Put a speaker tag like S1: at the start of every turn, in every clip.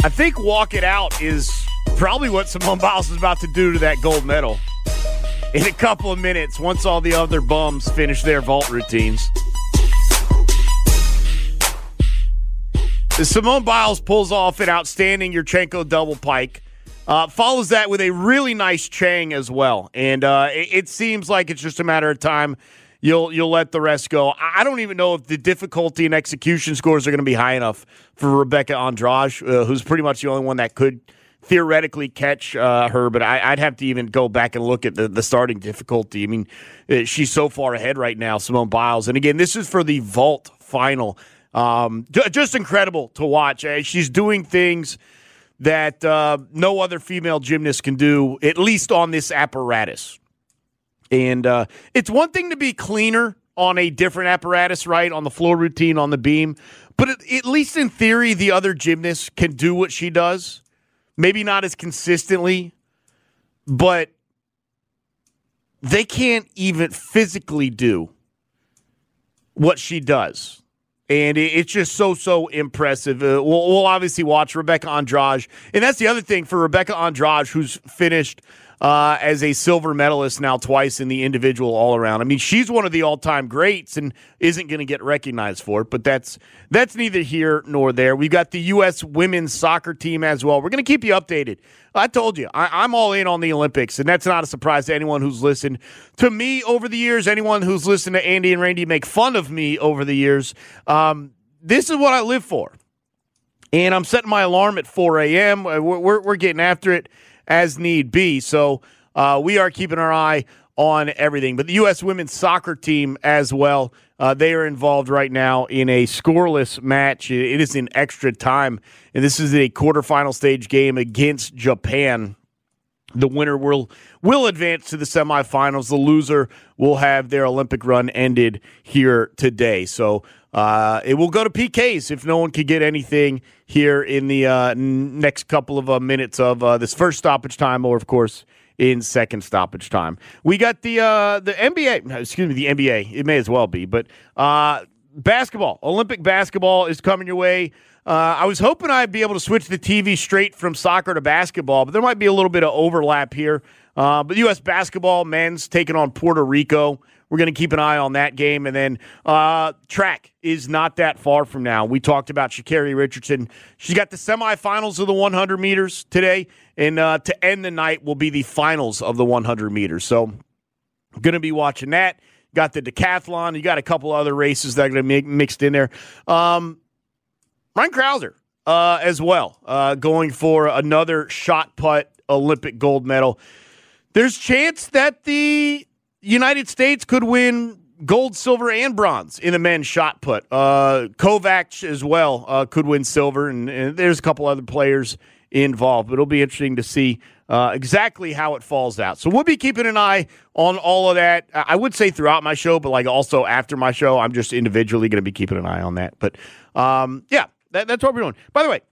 S1: I think walk it out is probably what Simone Biles is about to do to that gold medal in a couple of minutes once all the other bums finish their vault routines. Simone Biles pulls off an outstanding Yurchenko double pike, follows that with a really nice Chang as well. And it seems like it's just a matter of time. You'll let the rest go. I don't even know if the difficulty and execution scores are going to be high enough for Rebecca Andrade, who's pretty much the only one that could theoretically catch her. But I'd have to even go back and look at the starting difficulty. I mean, she's so far ahead right now, Simone Biles. And again, this is for the vault final. Just incredible to watch. She's doing things that no other female gymnast can do, at least on this apparatus. And it's one thing to be cleaner on a different apparatus, right, on the floor routine, on the beam. But at least in theory, the other gymnasts can do what she does. Maybe not as consistently, but they can't even physically do what she does. And it's just so impressive. We'll obviously watch Rebecca Andrade. And that's the other thing for Rebecca Andrade, who's finished as a silver medalist now twice in the individual all-around. I mean, she's one of the all-time greats and isn't going to get recognized for it, but that's neither here nor there. We've got the U.S. women's soccer team as well. We're going to keep you updated. I told you, I'm all in on the Olympics, and that's not a surprise to anyone who's listened to me over the years, anyone who's listened to Andy and Randy make fun of me over the years. This is what I live for, and I'm setting my alarm at 4 a.m. We're getting after it as need be. So we are keeping our eye on everything. But the U.S. women's soccer team as well, they are involved right now in a scoreless match. It is in extra time, and this is a quarterfinal stage game against Japan. The winner will advance to the semifinals. The loser will have their Olympic run ended here today. So it will go to PKs if no one can get anything here in the next couple of minutes of this first stoppage time, or, of course, in second stoppage time. We got the NBA. Excuse me, the NBA. It may as well be. But basketball, Olympic basketball is coming your way. I was hoping I'd be able to switch the TV straight from soccer to basketball, but there might be a little bit of overlap here. But U.S. basketball, men's taking on Puerto Rico. We're going to keep an eye on that game. And then track is not that far from now. We talked about Sha'Carri Richardson. She's got the semifinals of the 100 meters today. And to end the night will be the finals of the 100 meters. So going to be watching that. Got the decathlon. You got a couple other races that are going to be mixed in there. Ryan Krauser as well, going for another shot put Olympic gold medal. There's chance that the United States could win gold, silver, and bronze in the men's shot put. Kovacs as well could win silver, and there's a couple other players involved. But it'll be interesting to see exactly how it falls out. So we'll be keeping an eye on all of that. I would say throughout my show, but like also after my show, I'm just individually going to be keeping an eye on that. But yeah, that's what we're doing. By the way,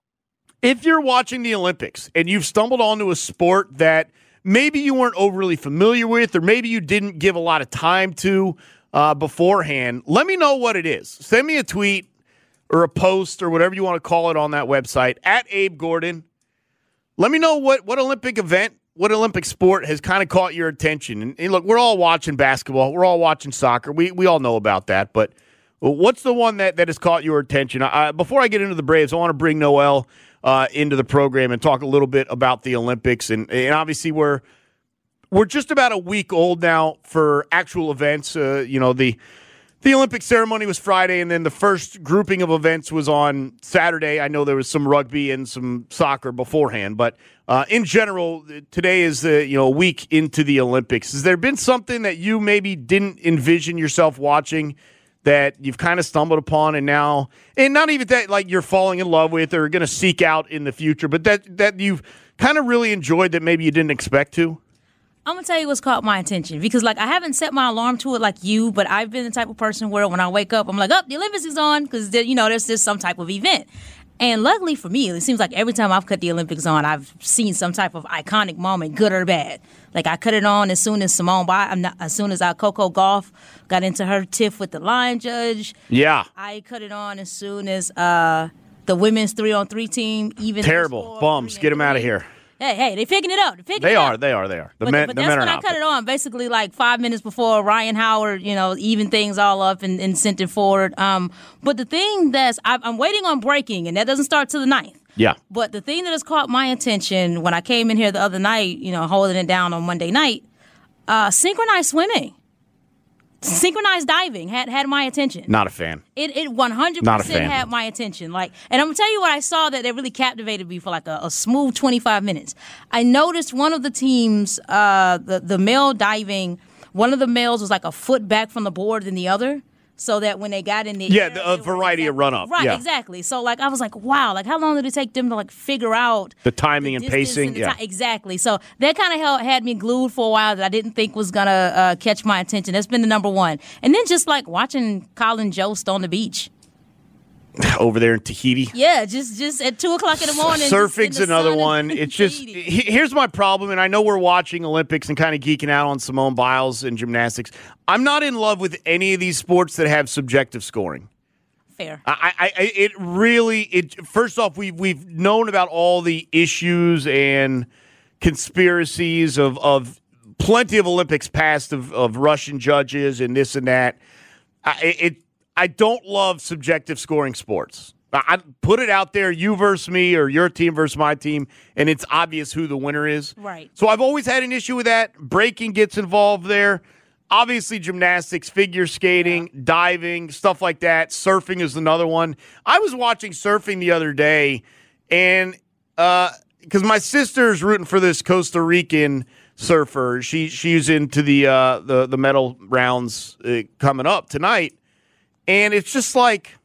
S1: if you're watching the Olympics and you've stumbled onto a sport that maybe you weren't overly familiar with, or maybe you didn't give a lot of time to beforehand, let me know what it is. Send me a tweet or a post or whatever you want to call it on that website, at Abe Gordon. Let me know what Olympic event, what Olympic sport has kind of caught your attention. And look, we're all watching basketball. We're all watching soccer. We all know about that. But what's the one that has caught your attention? Before I get into the Braves, I want to bring Noel into the program and talk a little bit about the Olympics. And obviously we're just about a week old now for actual events. The Olympic ceremony was Friday, and then the first grouping of events was on Saturday. I know there was some rugby and some soccer beforehand, but in general, today is a week into the Olympics. Has there been something that you maybe didn't envision yourself watching that you've kind of stumbled upon, and not even that like you're falling in love with or going to seek out in the future, but that you've kind of really enjoyed that maybe you didn't expect to?
S2: I'm going to tell you what's caught my attention, because I haven't set my alarm to it like you, but I've been the type of person where when I wake up, I'm like, the Olympics is on, because there's just some type of event. And luckily for me, it seems like every time I've cut the Olympics on, I've seen some type of iconic moment, good or bad. Like I cut it on as soon as Coco Gauff got into her tiff with the line judge.
S1: Yeah.
S2: I cut it on as soon as The women's 3-on-3 team, even
S1: Terrible. Bums. Get them out of here.
S2: Hey, they picking it up.
S1: They are. The men
S2: that's
S1: are
S2: when I
S1: not.
S2: cut it on, basically like 5 minutes before Ryan Howard, even things all up and sent it forward. But the thing I'm waiting on breaking, and that doesn't start till the 9th.
S1: Yeah.
S2: But the thing that has caught my attention when I came in here the other night, holding it down on Monday night, synchronized swimming. Synchronized diving had my attention.
S1: Not a fan.
S2: It 100% had my attention. And I'm gonna tell you what I saw that really captivated me for like a smooth 25 minutes. I noticed one of the teams, the male diving, one of the males was like a foot back from the board than the other. So that when they got in the air,
S1: a variety of run-up.
S2: Right,
S1: yeah.
S2: exactly. So, I was like, wow, how long did it take them to, figure out
S1: the timing and pacing?
S2: And exactly. So that kind of had me glued for a while that I didn't think was going to catch my attention. That's been the number one. And then just, watching Colin Jost on the beach.
S1: Over there in Tahiti.
S2: Yeah, just at 2 o'clock in the morning.
S1: Surfing's another one. It's just, here's my problem, and I know we're watching Olympics and kind of geeking out on Simone Biles and gymnastics. I'm not in love with any of these sports that have subjective scoring.
S2: Fair.
S1: First off, we've known about all the issues and conspiracies of plenty of Olympics past of Russian judges and this and that. I don't love subjective scoring sports. I put it out there, you versus me or your team versus my team, and it's obvious who the winner is.
S2: Right.
S1: So I've always had an issue with that. Breaking gets involved there. Obviously, gymnastics, figure skating, diving, stuff like that. Surfing is another one. I was watching surfing the other day, and because my sister's rooting for this Costa Rican surfer. She's into the medal rounds coming up tonight. And it's just like,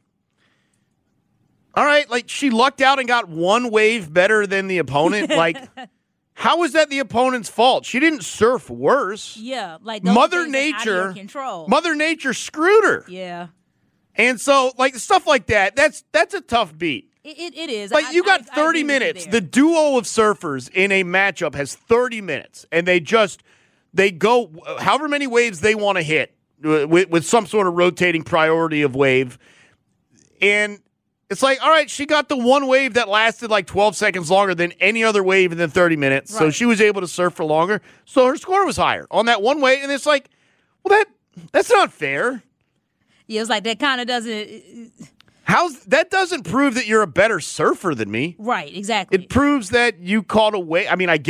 S1: all right, she lucked out and got one wave better than the opponent. How is that the opponent's fault? She didn't surf worse.
S2: Yeah,
S1: Mother Nature screwed her.
S2: Yeah.
S1: And so, stuff like that, that's a tough beat.
S2: It is.
S1: You got 30 minutes. The duo of surfers in a matchup has 30 minutes, and they go however many waves they want to hit. With some sort of rotating priority of wave. And it's all right, she got the one wave that lasted 12 seconds longer than any other wave in the 30 minutes. Right. So she was able to surf for longer. So her score was higher on that one wave. And it's that's not fair.
S2: Yeah, it's that kind of doesn't.
S1: That doesn't prove that you're a better surfer than me.
S2: Right, exactly.
S1: It proves that you caught a wave.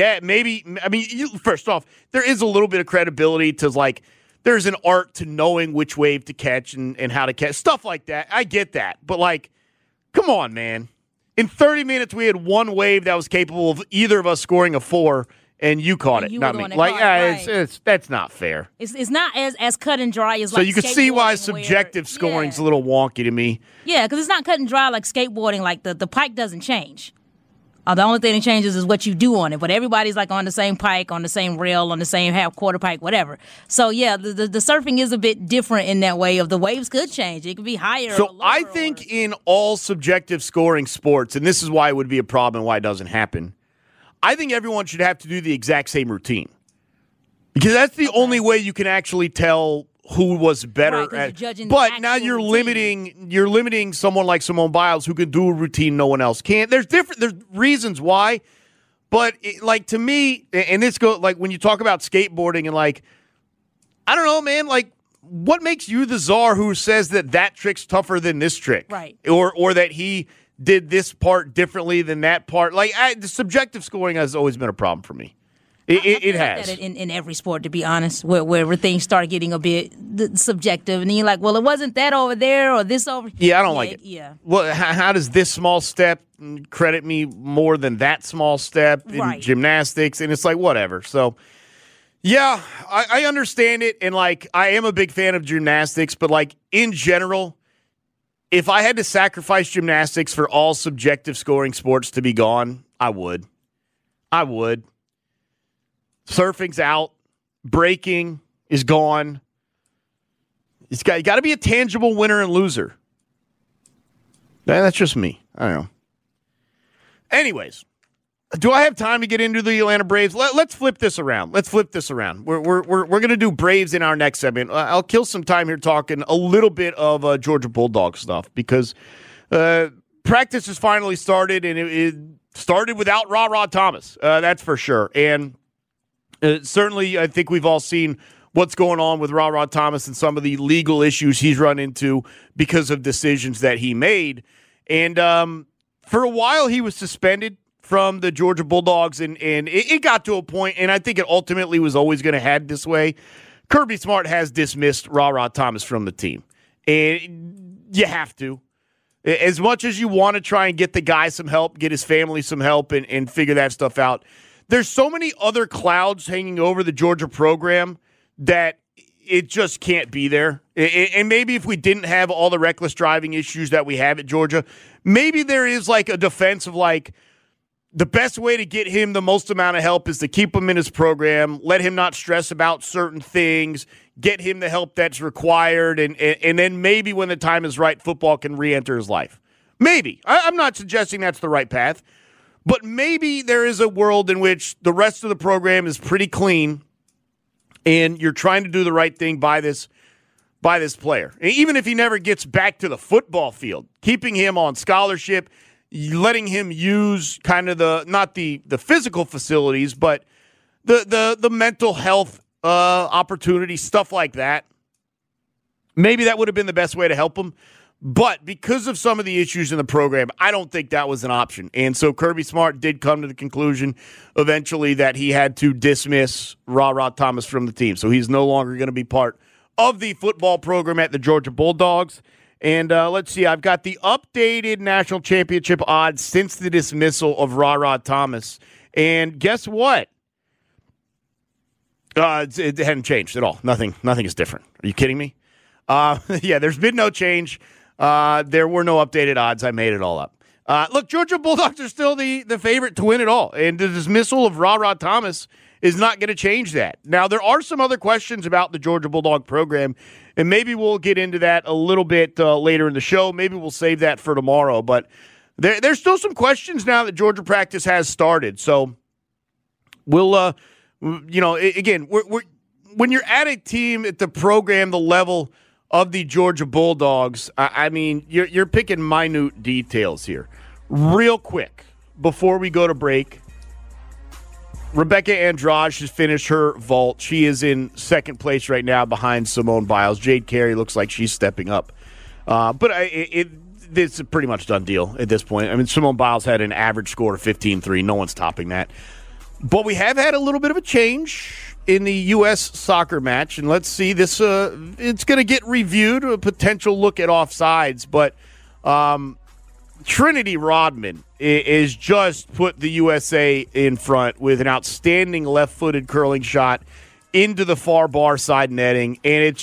S1: First off, there is a little bit of credibility to there's an art to knowing which wave to catch and how to catch. Stuff like that. I get that. But, come on, man. In 30 minutes, we had one wave that was capable of either of us scoring a 4, and you caught it, not me. That's not fair.
S2: It's not as cut and dry as,
S1: so you can see why subjective scoring's a little wonky to me.
S2: Yeah, because it's not cut and dry like skateboarding. The pike doesn't change. The only thing that changes is what you do on it. But everybody's on the same pike, on the same rail, on the same half-quarter pike, whatever. So, yeah, the surfing is a bit different in that way of the waves could change. It could be higher or lower.
S1: I think in all subjective scoring sports, and this is why it would be a problem and why it doesn't happen, I think everyone should have to do the exact same routine. Because that's the only way you can actually tell who was better but now you're limiting someone like Simone Biles who can do a routine no one else can. There's reasons why, but to me, and this go when you talk about skateboarding and I don't know, man, what makes you the czar who says that trick's tougher than this trick,
S2: right?
S1: Or that he did this part differently than that part. The subjective scoring has always been a problem for me. It has.
S2: That in every sport, to be honest, where things start getting a bit subjective, and then you're like, well, it wasn't that over there or this over.
S1: Yeah, I don't like it.
S2: Yeah.
S1: Well, how does this small step credit me more than that small step in gymnastics? And it's whatever. So, yeah, I understand it, and I am a big fan of gymnastics, but in general, if I had to sacrifice gymnastics for all subjective scoring sports to be gone, I would. Surfing's out. Breaking is gone. You got to be a tangible winner and loser. That's just me. I don't know. Anyways, do I have time to get into the Atlanta Braves? Let's flip this around. We're going to do Braves in our next segment. I'll kill some time here talking a little bit of Georgia Bulldog stuff because practice has finally started, and it started without Ra Thomas. That's for sure. And certainly, I think we've all seen what's going on with Ra Thomas and some of the legal issues he's run into because of decisions that he made. And for a while, he was suspended from the Georgia Bulldogs, and it got to a point, and I think it ultimately was always going to head this way. Kirby Smart has dismissed Ra Thomas from the team. And you have to. As much as you want to try and get the guy some help, get his family some help, and figure that stuff out, there's so many other clouds hanging over the Georgia program that it just can't be there. And maybe if we didn't have all the reckless driving issues that we have at Georgia, maybe there is like a defense of like, the best way to get him the most amount of help is to keep him in his program, let him not stress about certain things, get him the help that's required, and then maybe when the time is right, football can re-enter his life. Maybe. I'm not suggesting that's the right path, but maybe there is a world in which the rest of the program is pretty clean and you're trying to do the right thing by this player. Even if he never gets back to the football field, keeping him on scholarship, letting him use kind of not the physical facilities, but the mental health opportunities, stuff like that. Maybe that would have been the best way to help him. But because of some of the issues in the program, I don't think that was an option. And so Kirby Smart did come to the conclusion eventually that he had to dismiss Ra Thomas from the team. So he's no longer going to be part of the football program at the Georgia Bulldogs. And let's see, I've got the updated national championship odds since the dismissal of Ra Thomas. And guess what? It hadn't changed at all. Nothing is different. Are you kidding me? Yeah, there's been no change. There were no updated odds. I made it all up. Look, Georgia Bulldogs are still the favorite to win it all. And the dismissal of Ra Thomas is not going to change that. Now, there are some other questions about the Georgia Bulldog program, and maybe we'll get into that a little bit later in the show. Maybe we'll save that for tomorrow. But there's still some questions now that Georgia practice has started. So we'll, again, when you're at a team at the program, the level of the Georgia Bulldogs, I mean, you're picking minute details here. Real quick, before we go to break, Rebecca Andrade has finished her vault. She is in second place right now behind Simone Biles. Jade Carey looks like she's stepping up. But it's a pretty much done deal at this point. I mean, Simone Biles had an average score of 15-3. No one's topping that. But we have had a little bit of a change in the U.S. soccer match. And let's see, this it's going to get reviewed, a potential look at offsides. But Trinity Rodman is just put the USA in front with an outstanding left-footed curling shot into the far bar side netting, and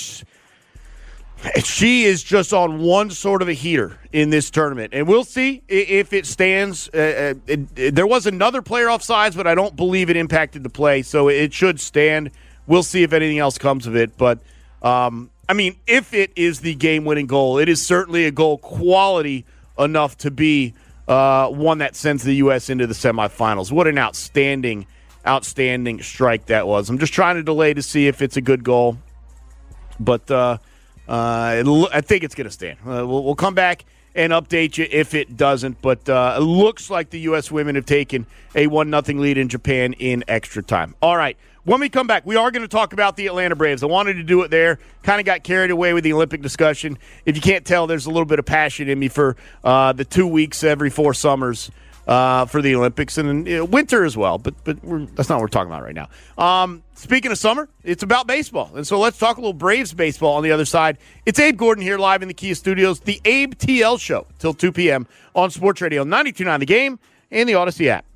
S1: she is just on one sort of a heater in this tournament. And we'll see if it stands. There was another player offsides, but I don't believe it impacted the play, so it should stand. We'll see if anything else comes of it. But, I mean, if it is the game-winning goal, it is certainly a goal quality enough to be one that sends the U.S. into the semifinals. What an outstanding strike that was. I'm just trying to delay to see if it's a good goal. But I think it's going to stand. We'll come back and update you if it doesn't. But it looks like the U.S. women have taken a 1-0 lead in Japan in extra time. All right. When we come back, we are going to talk about the Atlanta Braves. I wanted to do it there. Kind of got carried away with the Olympic discussion. If you can't tell, there's a little bit of passion in me for the 2 weeks every 4 summers for the Olympics and winter as well. But that's not what we're talking about right now. Speaking of summer, it's about baseball. And so let's talk a little Braves baseball on the other side. It's Abe Gordon here live in the Kia Studios, the Abe TL Show, till 2 p.m. on Sports Radio 92.9 The Game and the Odyssey app.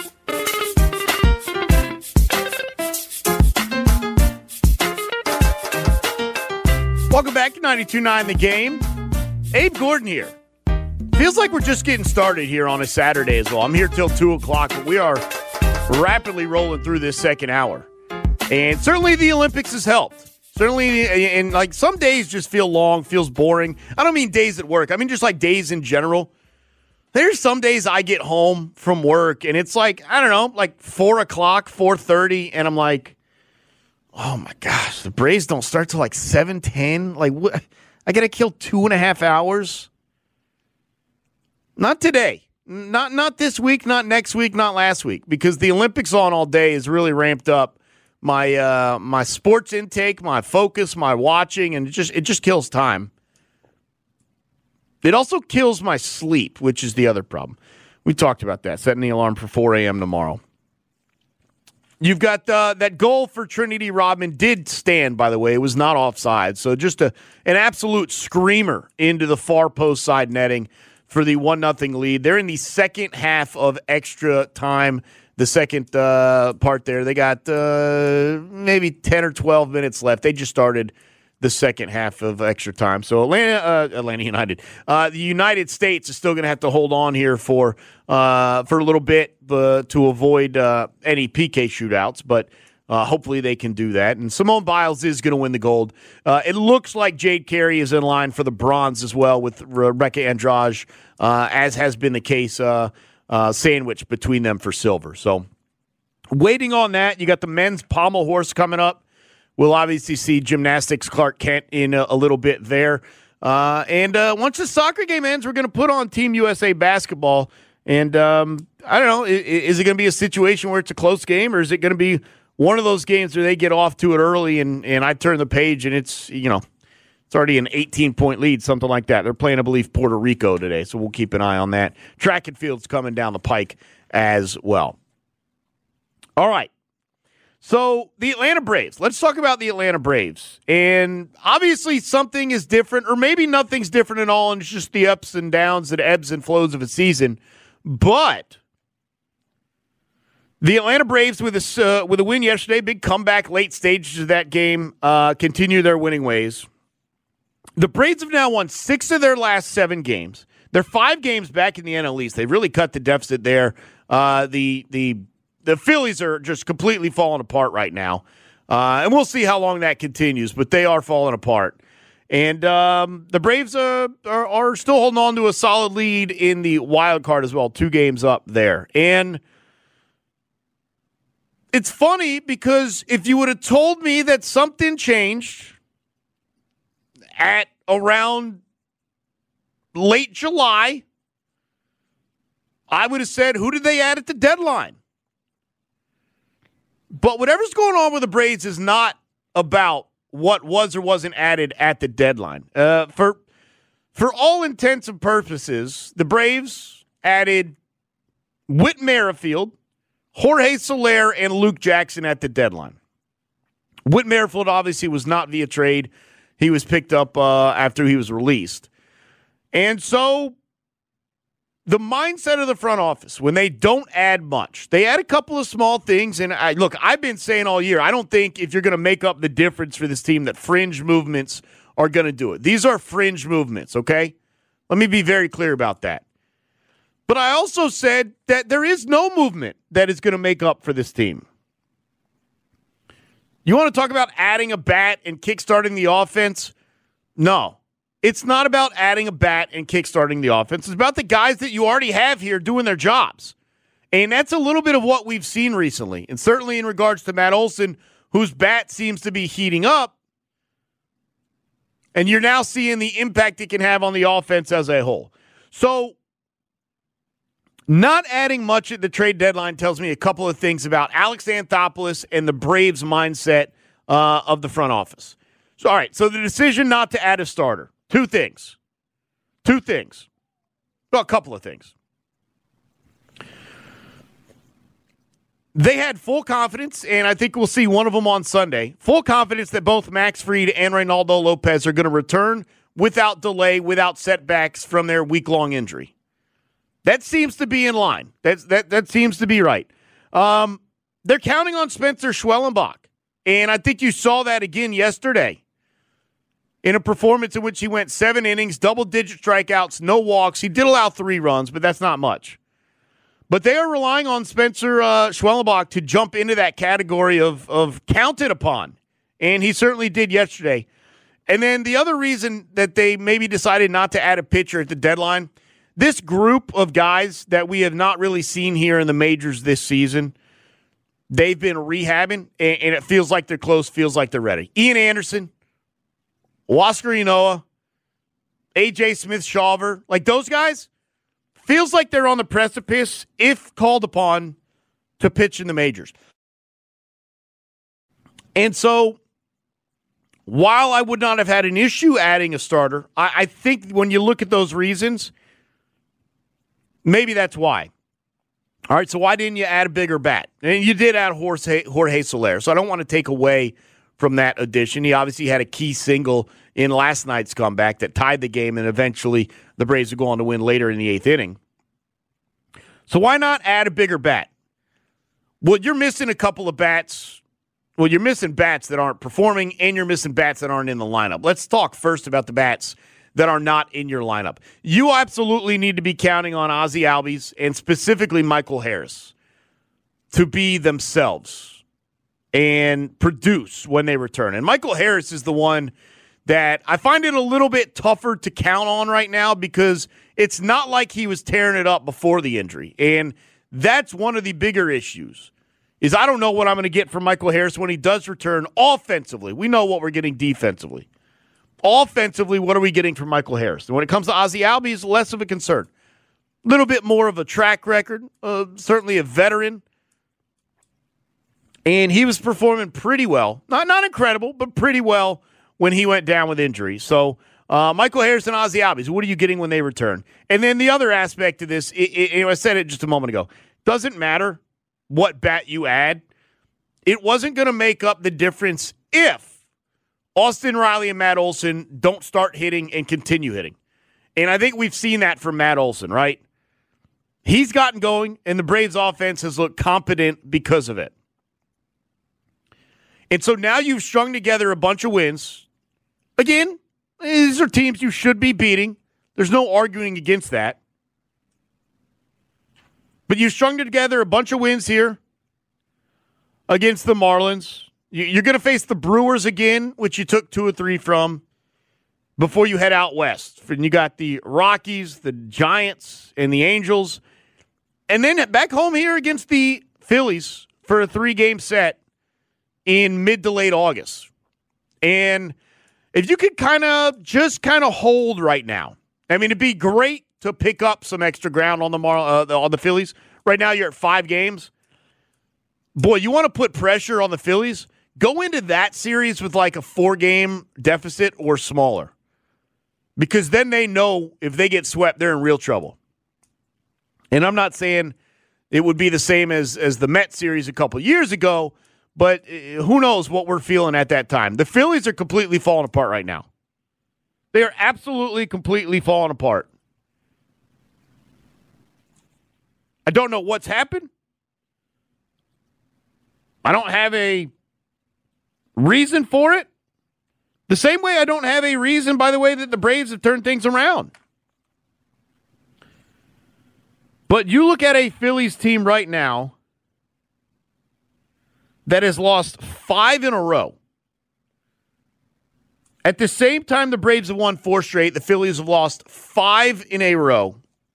S1: Welcome back to 92.9 The Game. Abe Gordon here. Feels like we're just getting started here on a Saturday as well. I'm here till 2 o'clock, but we are rapidly rolling through this second hour. And certainly the Olympics has helped. Certainly, and like some days just feel long, feels boring. I don't mean days at work. I mean just like days in general. There's some days I get home from work and it's like, I don't know, like 4 o'clock, 4:30, and I'm like, oh my gosh, the Braves don't start till like 7:10. Like, what? I got to kill 2.5 hours. Not today. Not this week, not next week, not last week, because the Olympics on all day has really ramped up my sports intake, my focus, my watching, and it just kills time. It also kills my sleep, which is the other problem. We talked about that, setting the alarm for 4 a.m. tomorrow. You've got that goal for Trinity Rodman did stand, by the way. It was not offside. So just an absolute screamer into the far post side netting for the 1-0 lead. They're in the second half of extra time, the second part there. They got maybe 10 or 12 minutes left. They just started the second half of extra time. So Atlanta United. The United States is still going to have to hold on here for a little bit to avoid any PK shootouts, but hopefully they can do that. And Simone Biles is going to win the gold. It looks like Jade Carey is in line for the bronze as well with Rebecca Andrade, as has been the case, sandwiched between them for silver. So waiting on that. You got the men's pommel horse coming up. We'll obviously see gymnastics Clark Kent in a little bit there. And once the soccer game ends, we're going to put on Team USA basketball. And I don't know, is it going to be a situation where it's a close game, or is it going to be one of those games where they get off to it early and I turn the page and it's already an 18-point lead, something like that. They're playing, I believe, Puerto Rico today, so we'll keep an eye on that. Track and field's coming down the pike as well. All right. So the Atlanta Braves, let's talk about the Atlanta Braves. And obviously something is different, or maybe nothing's different at all, and it's just the ups and downs and ebbs and flows of a season. But the Atlanta Braves with a win yesterday, big comeback, late stages of that game, continue their winning ways. The Braves have now won 6 of their last 7 games. They're 5 games back in the NL East. They really cut the deficit there. The Phillies are just completely falling apart right now. And we'll see how long that continues, but they are falling apart. And the Braves are still holding on to a solid lead in the wild card as well, 2 games up there. And it's funny because if you would have told me that something changed at around late July, I would have said, who did they add at the deadline? But whatever's going on with the Braves is not about what was or wasn't added at the deadline. For all intents and purposes, the Braves added Whit Merrifield, Jorge Soler, and Luke Jackson at the deadline. Whit Merrifield obviously was not via trade. He was picked up after he was released. And so the mindset of the front office, when they don't add much, they add a couple of small things. And I've been saying all year, I don't think if you're going to make up the difference for this team that fringe movements are going to do it. These are fringe movements, okay? Let me be very clear about that. But I also said that there is no movement that is going to make up for this team. You want to talk about adding a bat and kickstarting the offense? No. It's not about adding a bat and kickstarting the offense. It's about the guys that you already have here doing their jobs. And that's a little bit of what we've seen recently. And certainly in regards to Matt Olson, whose bat seems to be heating up. And you're now seeing the impact it can have on the offense as a whole. So not adding much at the trade deadline tells me a couple of things about Alex Anthopoulos and the Braves' mindset of the front office. So, all right, so the decision not to add a starter. Two things. Well, a couple of things. They had full confidence, and I think we'll see one of them on Sunday, full confidence that both Max Fried and Reynaldo Lopez are going to return without delay, without setbacks from their week-long injury. That seems to be in line. That seems to be right. They're counting on Spencer Schwellenbach, and I think you saw that again yesterday in a performance in which he went 7 innings, double-digit strikeouts, no walks. He did allow 3 runs, but that's not much. But they are relying on Spencer Schwellenbach to jump into that category of counted upon, and he certainly did yesterday. And then the other reason that they maybe decided not to add a pitcher at the deadline, this group of guys that we have not really seen here in the majors this season, they've been rehabbing, and it feels like they're close, feels like they're ready. Ian Anderson, Huascar Ynoa, A.J. Smith-Shawver, like those guys feels like they're on the precipice if called upon to pitch in the majors. And so, while I would not have had an issue adding a starter, I think when you look at those reasons, maybe that's why. All right, so why didn't you add a bigger bat? And you did add Jorge Soler, so I don't want to take away from that addition. He obviously had a key single in last night's comeback that tied the game, and eventually the Braves would go on to win later in the 8th inning. So why not add a bigger bat? Well, you're missing a couple of bats. Well, you're missing bats that aren't performing, and you're missing bats that aren't in the lineup. Let's talk first about the bats that are not in your lineup. You absolutely need to be counting on Ozzie Albies and specifically Michael Harris to be themselves and produce when they return. And Michael Harris is the one that I find it a little bit tougher to count on right now because it's not like he was tearing it up before the injury. And that's one of the bigger issues. Is I don't know what I'm going to get from Michael Harris when he does return offensively. We know what we're getting defensively. Offensively, what are we getting from Michael Harris? And when it comes to Ozzie Albies, less of a concern. A little bit more of a track record, certainly a veteran. And he was performing pretty well. Not incredible, but pretty well when he went down with injury. So Michael Harris and Ozzie Albies, what are you getting when they return? And then the other aspect of this, I said it just a moment ago, doesn't matter what bat you add. It wasn't going to make up the difference if Austin Riley and Matt Olson don't start hitting and continue hitting. And I think we've seen that from Matt Olson, right? He's gotten going, and the Braves offense has looked competent because of it. And so now you've strung together a bunch of wins. Again, these are teams you should be beating. There's no arguing against that. But you strung together a bunch of wins here against the Marlins. You're going to face the Brewers again, which you took 2 or 3 from before you head out west. And you got the Rockies, the Giants, and the Angels. And then back home here against the Phillies for a 3-game set in mid to late August. And if you could kind of hold right now, I mean, it'd be great to pick up some extra ground on the Phillies. Right now you're at 5 games. Boy, you want to put pressure on the Phillies? Go into that series with like a 4-game deficit or smaller. Because then they know if they get swept, they're in real trouble. And I'm not saying it would be the same as the Mets series a couple years ago, but who knows what we're feeling at that time. The Phillies are completely falling apart right now. They are absolutely, completely falling apart. I don't know what's happened. I don't have a reason for it. The same way I don't have a reason, by the way, that the Braves have turned things around. But you look at a Phillies team right now that has lost 5 in a row. At the same time the Braves have won 4 straight, the Phillies have lost 5 in a row.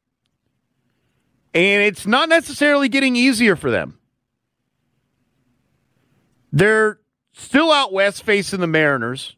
S1: And it's not necessarily getting easier for them. They're still out west facing the Mariners.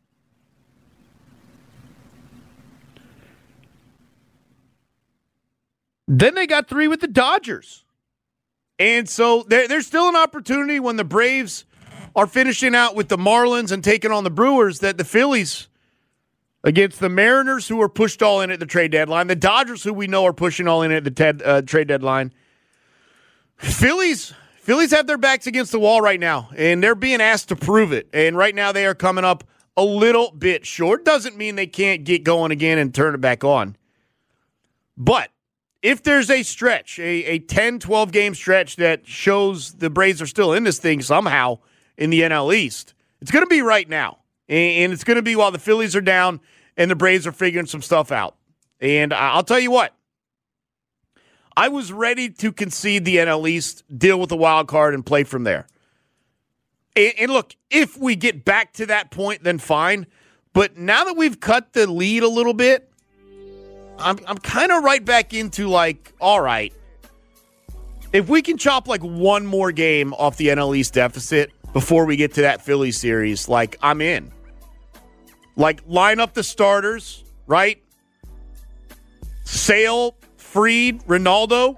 S1: Then they got 3 with the Dodgers. And so there's still an opportunity when the Braves are finishing out with the Marlins and taking on the Brewers that the Phillies against the Mariners, who are pushed all in at the trade deadline, the Dodgers, who we know are pushing all in at the trade deadline. Phillies have their backs against the wall right now, and they're being asked to prove it. And right now they are coming up a little bit short. Doesn't mean they can't get going again and turn it back on. But if there's a stretch, a 10, 12-game stretch that shows the Braves are still in this thing somehow in the NL East, it's going to be right now. And it's going to be while the Phillies are down and the Braves are figuring some stuff out. And I'll tell you what, I was ready to concede the NL East, deal with the wild card, and play from there. And look, if we get back to that point, then fine. But now that we've cut the lead a little bit, I'm kind of right back into like, all right, if we can chop like one more game off the NL East deficit before we get to that Philly series, like I'm in. Like line up the starters, right? Sale, Freed, Ronaldo.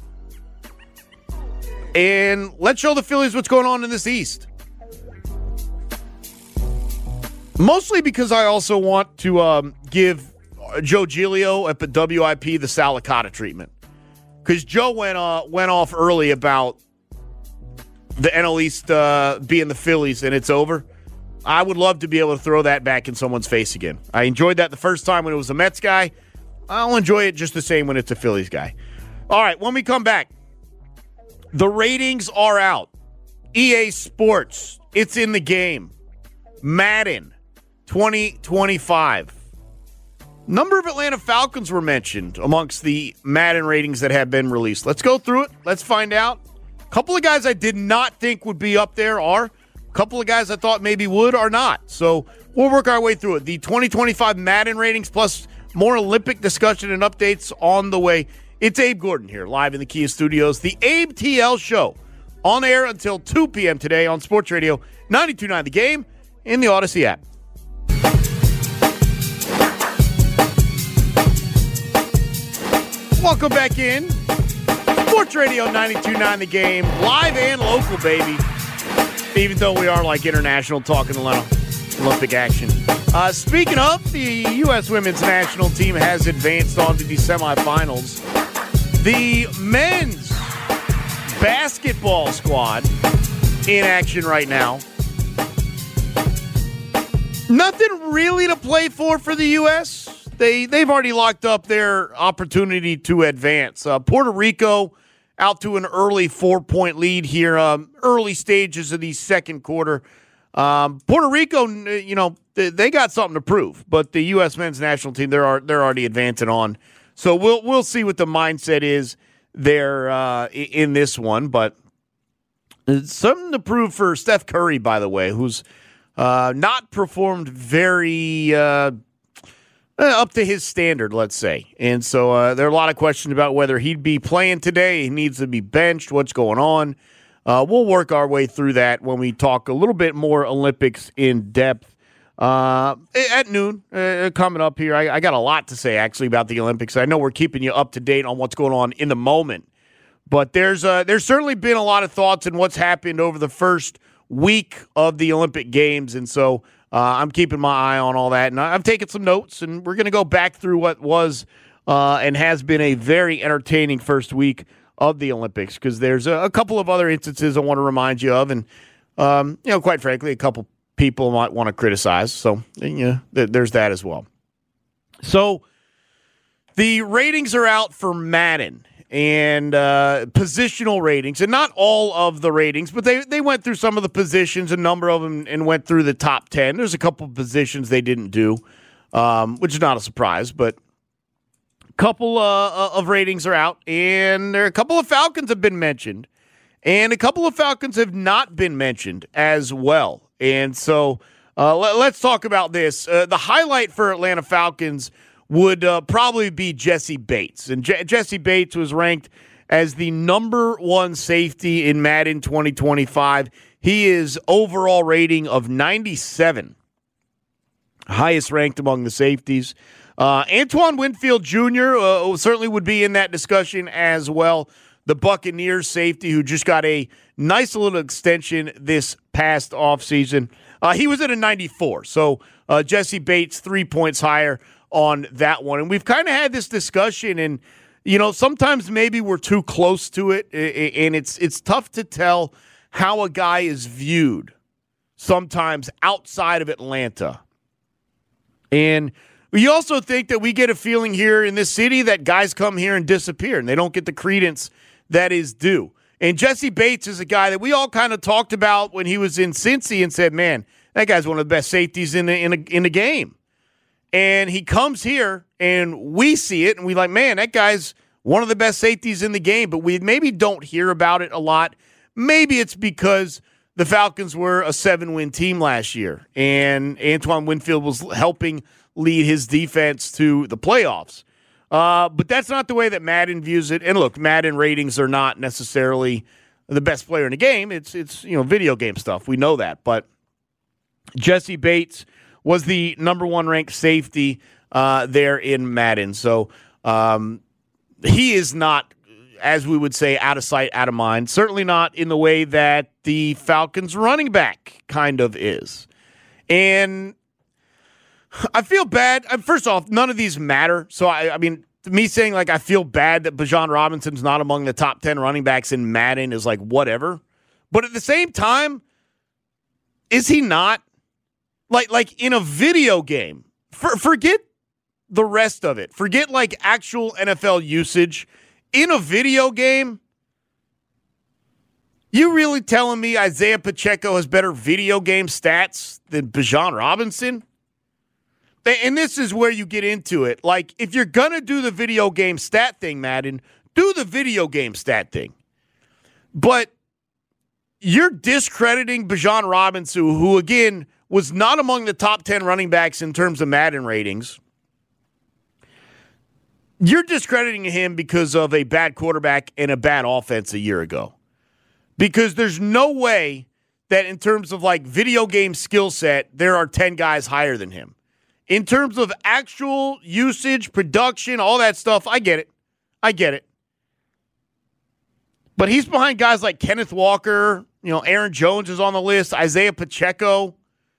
S1: And let's show the Phillies what's going on in this East. Mostly because I also want to give Joe Giglio at the WIP the Salicata treatment. Because Joe went off early about the NL East being the Phillies and it's over. I would love to be able to throw that back in someone's face again. I enjoyed that the first time when it was a Mets guy. I'll enjoy it just the same when it's a Phillies guy. All right, when we come back, the ratings are out. EA Sports, it's in the game. Madden 2025. Number of Atlanta Falcons were mentioned amongst the Madden ratings that have been released. Let's go through it. Let's find out. A couple of guys I did not think would be up there are. A couple of guys I thought maybe would are not. So we'll work our way through it. The 2025 Madden ratings plus more Olympic discussion and updates on the way. It's Abe Gordon here, live in the Kia Studios. The Abe TL Show, on air until 2 p.m. today on Sports Radio 92.9 The Game in the Odyssey app. Welcome back in. Sports Radio 92.9 The Game, live and local, baby. Even though we are like international talking Olympic action. Speaking of, the U.S. women's national team has advanced on to the semifinals. The men's basketball squad in action right now. Nothing really to play for the U.S. They've already locked up their opportunity to advance. Puerto Rico out to an early 4-point lead here, early stages of the second quarter. Puerto Rico, they got something to prove, but the U.S. men's national team, they're already advancing on. So we'll see what the mindset is there in this one. But something to prove for Steph Curry, by the way, who's not performed very up to his standard, let's say. And so there are a lot of questions about whether he'd be playing today. He needs to be benched. What's going on? We'll work our way through that when we talk a little bit more Olympics in depth. At noon, coming up here, I got a lot to say, actually, about the Olympics. I know we're keeping you up to date on what's going on in the moment. But there's certainly been a lot of thoughts in what's happened over the first week of the Olympic Games. And so I'm keeping my eye on all that. And I've taken some notes, and we're going to go back through what was and has been a very entertaining first week of the Olympics, because there's a couple of other instances I want to remind you of. And, quite frankly, a couple people might want to criticize. So, there's that as well. So, the ratings are out for Madden and positional ratings, and not all of the ratings, but they went through some of the positions, a number of them, and went through the top 10. There's a couple of positions they didn't do, which is not a surprise, but a couple of ratings are out, and there are a couple of Falcons have been mentioned, and a couple of Falcons have not been mentioned as well. And so let's talk about this. The highlight for Atlanta Falcons would probably be Jesse Bates. And Jesse Bates was ranked as the number one safety in Madden 2025. He is overall rating of 97, highest ranked among the safeties. Antoine Winfield Jr. Certainly would be in that discussion as well. The Buccaneers safety who just got a nice little extension this past offseason. He was at a 94. So Jesse Bates 3 points higher on that one. And we've kind of had this discussion, and sometimes maybe we're too close to it, and it's tough to tell how a guy is viewed sometimes outside of Atlanta. And we also think that we get a feeling here in this city that guys come here and disappear, and they don't get the credence that is due. And Jesse Bates is a guy that we all kind of talked about when he was in Cincy and said, man, that guy's one of the best safeties in the game. And he comes here, and we see it, and we're like, man, that guy's one of the best safeties in the game. But we maybe don't hear about it a lot. Maybe it's because the Falcons were a 7-win team last year, and Antoine Winfield was helping lead his defense to the playoffs. But that's not the way that Madden views it. And look, Madden ratings are not necessarily the best player in the game. It's video game stuff. We know that. But Jesse Bates was the number one ranked safety there in Madden. So he is not, as we would say, out of sight, out of mind. Certainly not in the way that the Falcons running back kind of is. And I feel bad. First off, none of these matter. So, I mean, me saying, like, I feel bad that Bijan Robinson's not among the top 10 running backs in Madden is like whatever. But at the same time, is he not? Like in a video game, forget the rest of it. Forget, like, actual NFL usage. In a video game, you really telling me Isaiah Pacheco has better video game stats than Bijan Robinson? And this is where you get into it. Like, if you're going to do the video game stat thing, Madden, do the video game stat thing. But you're discrediting Bijan Robinson, who, again, was not among the top 10 running backs in terms of Madden ratings. You're discrediting him because of a bad quarterback and a bad offense a year ago. Because there's no way that in terms of, like, video game skill set, there are 10 guys higher than him. In terms of actual usage, production, all that stuff, I get it. But he's behind guys like Kenneth Walker, Aaron Jones is on the list, Isaiah Pacheco.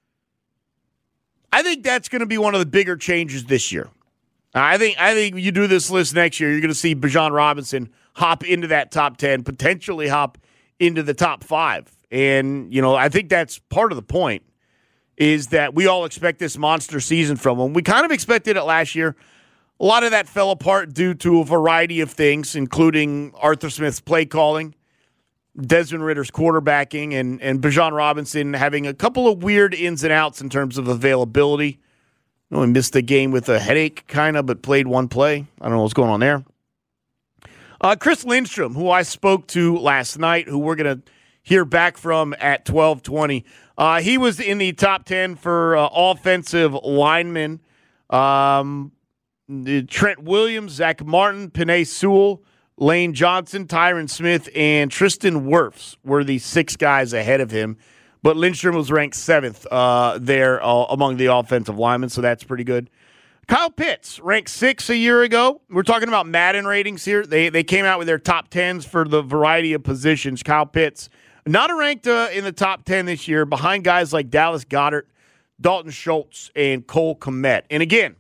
S1: I think that's going to be one of the bigger changes this year. I think you do this list next year, you're going to see Bijan Robinson hop into that top 10, potentially hop into the top 5. And, I think that's part of the point, is that we all expect this monster season from him. We kind of expected it last year. A lot of that fell apart due to a variety of things, including Arthur Smith's play calling, Desmond Ritter's quarterbacking, and Bijan Robinson having a couple of weird ins and outs in terms of availability. He missed the game with a headache, kind of, but played one play. I don't know what's going on there. Chris Lindstrom, who I spoke to last night, who we're going to hear back from at 12:20. He was in the top 10 for offensive linemen. Trent Williams, Zach Martin, Penei Sewell, Lane Johnson, Tyron Smith, and Tristan Wirfs were the 6 guys ahead of him. But Lindstrom was ranked 7th there among the offensive linemen, so that's pretty good. Kyle Pitts, ranked 6th a year ago. We're talking about Madden ratings here. They came out with their top 10s for the variety of positions. Kyle Pitts, not ranked in the top 10 this year, behind guys like Dallas Goedert, Dalton Schultz, and Cole Kmet. And again,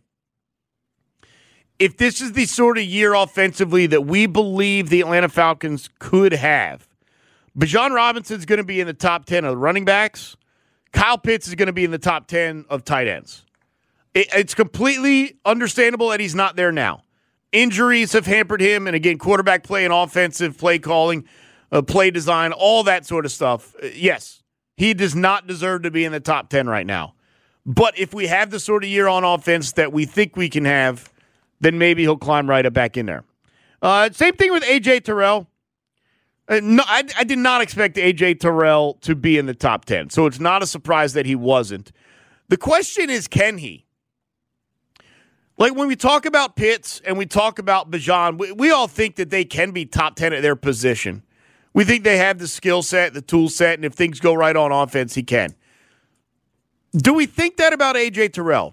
S1: if this is the sort of year offensively that we believe the Atlanta Falcons could have, Bijan Robinson's going to be in the top 10 of running backs. Kyle Pitts is going to be in the top 10 of tight ends. It's completely understandable that he's not there now. Injuries have hampered him, and again, quarterback play and offensive play calling, play design, all that sort of stuff. Yes, he does not deserve to be in the top 10 right now. But if we have the sort of year on offense that we think we can have, then maybe he'll climb right up back in there. Same thing with A.J. Terrell. No, I did not expect A.J. Terrell to be in the top 10, so it's not a surprise that he wasn't. The question is, can he? Like, when we talk about Pitts and we talk about Bijan, we all think that they can be top 10 at their position. We think they have the skill set, the tool set, and if things go right on offense, he can. Do we think that about A.J. Terrell?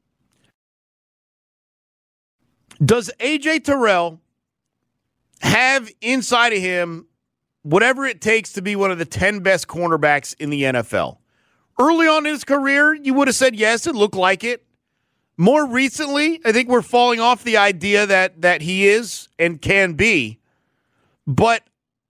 S1: Does A.J. Terrell have inside of him whatever it takes to be one of the 10 best cornerbacks in the NFL? Early on in his career, you would have said yes, it looked like it. More recently, I think we're falling off the idea that he is and can be. But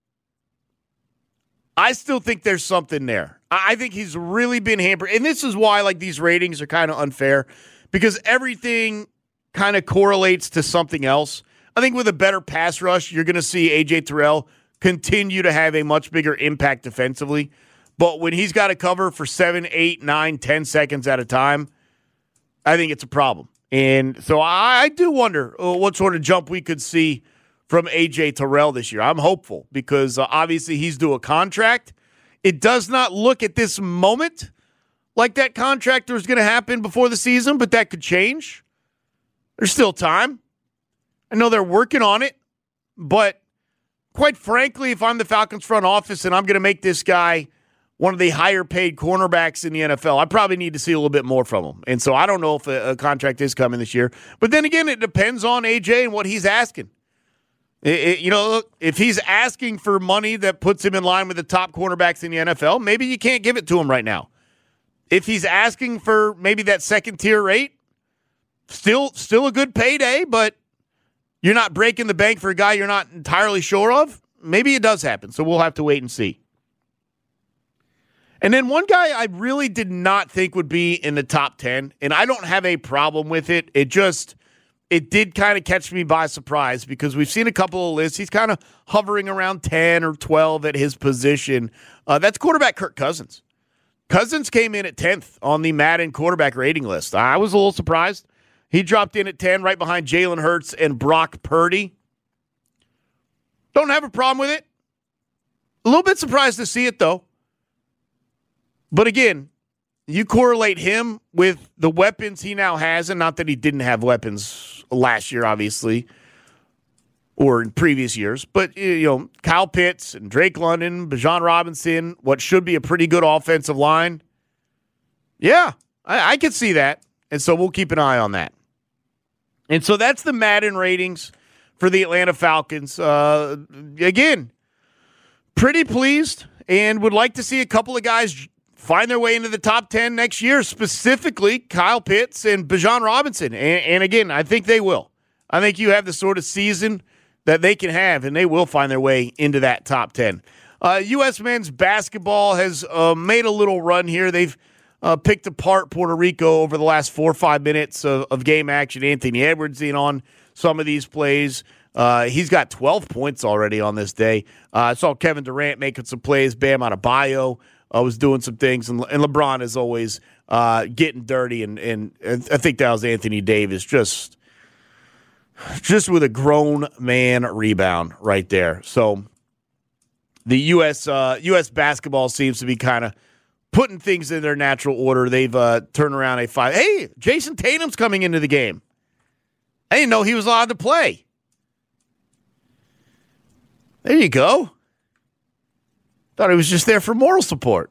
S1: I still think there's something there. I think he's really been hampered. And this is why, like, these ratings are kind of unfair, because everything kind of correlates to something else. I think with a better pass rush, you're going to see A.J. Terrell continue to have a much bigger impact defensively. But when he's got to cover for 7, 8, 9, 10 seconds at a time, I think it's a problem. And so I do wonder what sort of jump we could see from A.J. Terrell this year. I'm hopeful because obviously he's due a contract. It does not look at this moment like that contract is going to happen before the season, but that could change. There's still time. I know they're working on it, but quite frankly, if I'm the Falcons front office and I'm going to make this guy one of the higher paid cornerbacks in the NFL, I probably need to see a little bit more from him. And so I don't know if a contract is coming this year. But then again, it depends on AJ and what he's asking. Look, if he's asking for money that puts him in line with the top cornerbacks in the NFL, maybe you can't give it to him right now. If he's asking for maybe that second-tier rate, still a good payday, but you're not breaking the bank for a guy you're not entirely sure of, maybe it does happen. So we'll have to wait and see. And then one guy I really did not think would be in the top 10, and I don't have a problem with it. It did kind of catch me by surprise because we've seen a couple of lists. He's kind of hovering around 10 or 12 at his position. That's quarterback Kirk Cousins. Cousins came in at 10th on the Madden quarterback rating list. I was a little surprised. He dropped in at 10 right behind Jalen Hurts and Brock Purdy. Don't have a problem with it. A little bit surprised to see it, though. But again, you correlate him with the weapons he now has, and not that he didn't have weapons last year, obviously, or in previous years. But, Kyle Pitts and Drake London, Bijan Robinson, what should be a pretty good offensive line. Yeah, I can see that. And so we'll keep an eye on that. And so that's the Madden ratings for the Atlanta Falcons. Again, pretty pleased and would like to see a couple of guys find their way into the top 10 next year, specifically Kyle Pitts and Bijan Robinson. And again, I think they will. I think you have the sort of season that they can have, and they will find their way into that top 10. U.S. men's basketball has made a little run here. They've picked apart Puerto Rico over the last 4 or 5 minutes of game action. Anthony Edwards in on some of these plays. He's got 12 points already on this day. I saw Kevin Durant making some plays. Bam Adebayo was doing some things. And LeBron is always getting dirty. And I think that was Anthony Davis just with a grown man rebound right there. So the U.S. basketball seems to be kind of putting things in their natural order. They've turned around a 5. Hey, Jason Tatum's coming into the game. I didn't know he was allowed to play. There you go. Thought he was just there for moral support.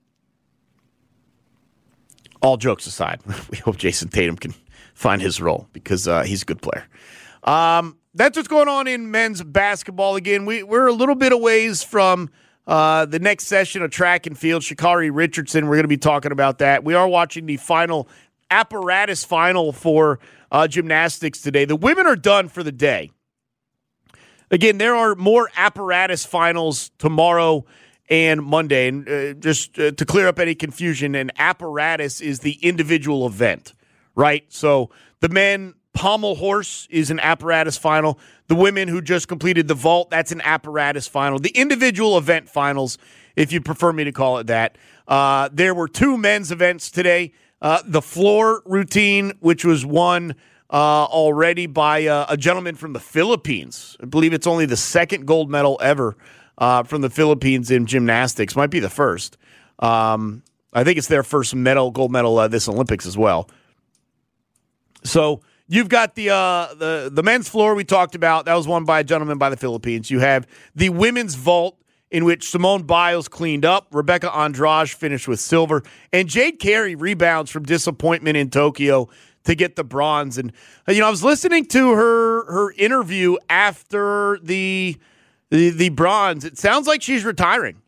S1: All jokes aside, we hope Jason Tatum can find his role because he's a good player. That's what's going on in men's basketball. Again, we're a little bit a ways from the next session of track and field. Sha'Carri Richardson, we're going to be talking about that. We are watching the final apparatus final for gymnastics today. The women are done for the day. Again, there are more apparatus finals tomorrow and Monday. And just to clear up any confusion, an apparatus is the individual event, right? So the men pommel horse is an apparatus final. The women who just completed the vault, that's an apparatus final. The individual event finals, if you prefer me to call it that. There were 2 men's events today. The floor routine, which was won already by a gentleman from the Philippines. I believe it's only the second gold medal ever from the Philippines in gymnastics. Might be the first. I think it's their first gold medal this Olympics as well. So you've got the men's floor we talked about. That was won by a gentleman by the Philippines. You have the women's vault, in which Simone Biles cleaned up. Rebecca Andrade finished with silver. And Jade Carey rebounds from disappointment in Tokyo to get the bronze. And, I was listening to her interview after the bronze. It sounds like she's retiring.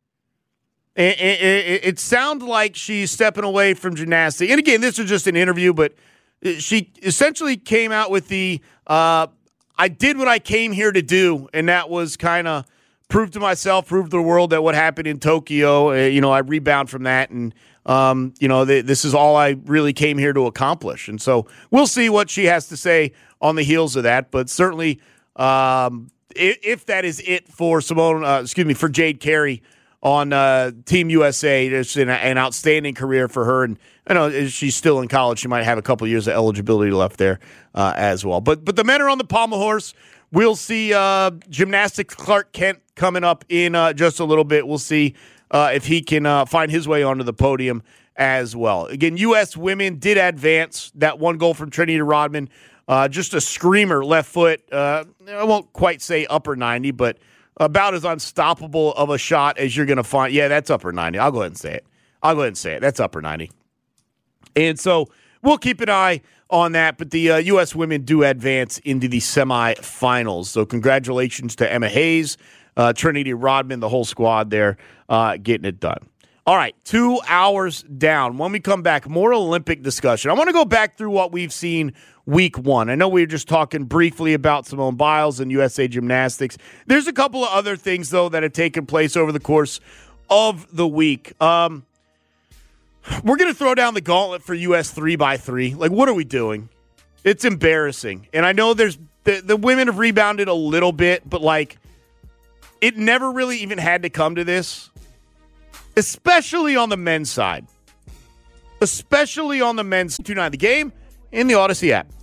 S1: It sounds like she's stepping away from gymnastics. And again, this was just an interview, but she essentially came out with I did what I came here to do, and that was kind of prove to myself, prove to the world that what happened in Tokyo, I rebound from that, and this is all I really came here to accomplish. And so we'll see what she has to say on the heels of that. But certainly, if that is it for for Jade Carey on Team USA, it's an outstanding career for her. And I know she's still in college; she might have a couple years of eligibility left there as well. But the men are on the pommel horse. We'll see gymnastics Clark Kent coming up in just a little bit. We'll see if he can find his way onto the podium as well. Again, U.S. women did advance. That one goal from Trinity Rodman, just a screamer left foot. I won't quite say upper 90, but about as unstoppable of a shot as you're going to find. Yeah, that's upper 90. I'll go ahead and say it. That's upper 90. And so we'll keep an eye on that. But the U.S. women do advance into the semifinals. So congratulations to Emma Hayes, Trinity Rodman, the whole squad there getting it done. All right, 2 hours down. When we come back, more Olympic discussion. I want to go back through what we've seen week one. I know we were just talking briefly about Simone Biles and USA Gymnastics. There's a couple of other things, though, that have taken place over the course of the week. We're going to throw down the gauntlet for US 3x3. Like, what are we doing? It's embarrassing. And I know there's the women have rebounded a little bit, but, like, it never really even had to come to this. Especially on the men's side. Especially on the men's 2-9 The Game in the Odyssey app.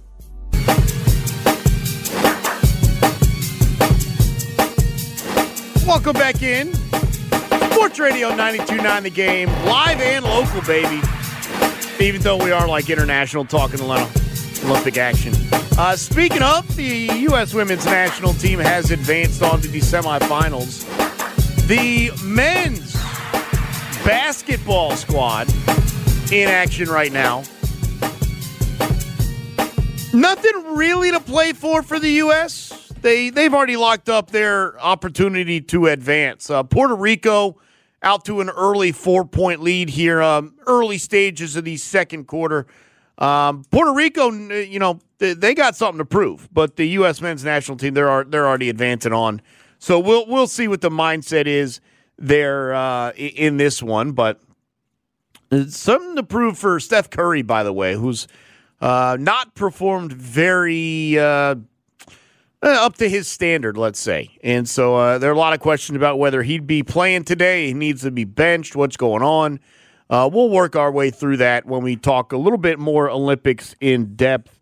S1: Welcome back in. Sports Radio 92.9 The Game. Live and local, baby. Even though we are like international talking a lot of Olympic action. Speaking of, the U.S. women's national team has advanced on to the semifinals. The men's basketball squad in action right now. Nothing really to play for the U.S. They've already locked up their opportunity to advance. Puerto Rico out to an early 4-point lead here, early stages of the second quarter. Puerto Rico, they got something to prove, but the U.S. men's national team, they're already advancing on. So we'll see what the mindset is there in this one, but something to prove for Steph Curry, by the way, who's not performed very up to his standard, let's say. And so there are a lot of questions about whether he'd be playing today. He needs to be benched. What's going on? We'll work our way through that when we talk a little bit more Olympics in depth.